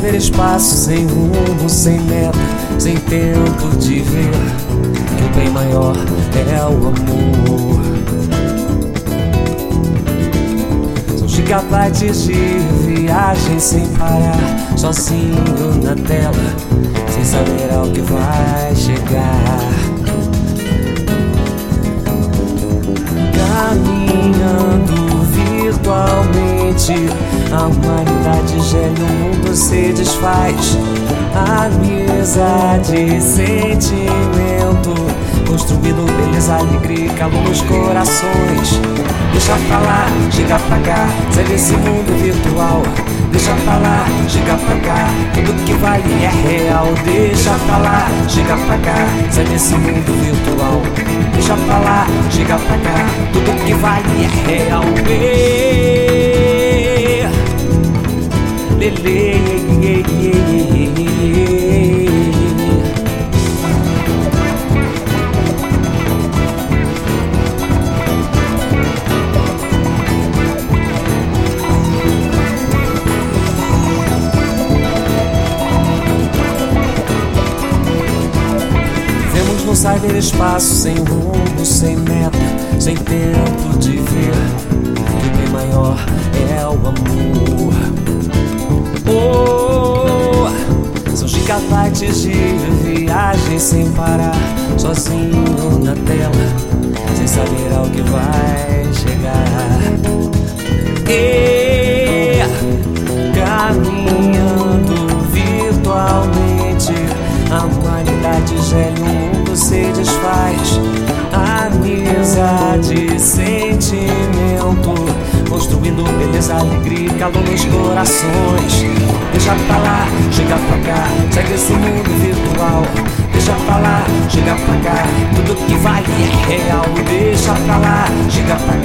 cyberespaço, sem rumo, sem meta, sem tempo de ver que o bem maior é o amor. São gigabytes de viagem sem parar, sozinho na tela, sem saber ao que vai chegar. Caminhando virtualmente, a humanidade gela e o mundo se desfaz. Amizade, sentimento, construindo beleza, alegria e calor nos corações. Deixa pra lá, chega pra cá, sai desse mundo virtual. Deixa pra lá, chega pra cá, tudo que vale é real. Deixa pra lá, chega pra cá, sai desse mundo virtual. Deixa pra lá, chega pra cá, tudo que vale é real. Vivemos no cyberespaço, sem rumo, sem meta, sem tempo de ver que o bem maior é o amor. São gigabytes de viagem sem parar, sozinho na tela, sem saber ao que vai chegar. Caminhando virtualmente, a humanidade gela e o mundo se desfaz. Amizade, sentimento, construindo beleza, alegria e calor nos corações. Deixa pra lá, chega pra cá, sai desse mundo virtual. Deixa pra lá, chega pra cá, tudo que vale é real. Deixa pra lá, chega pra cá,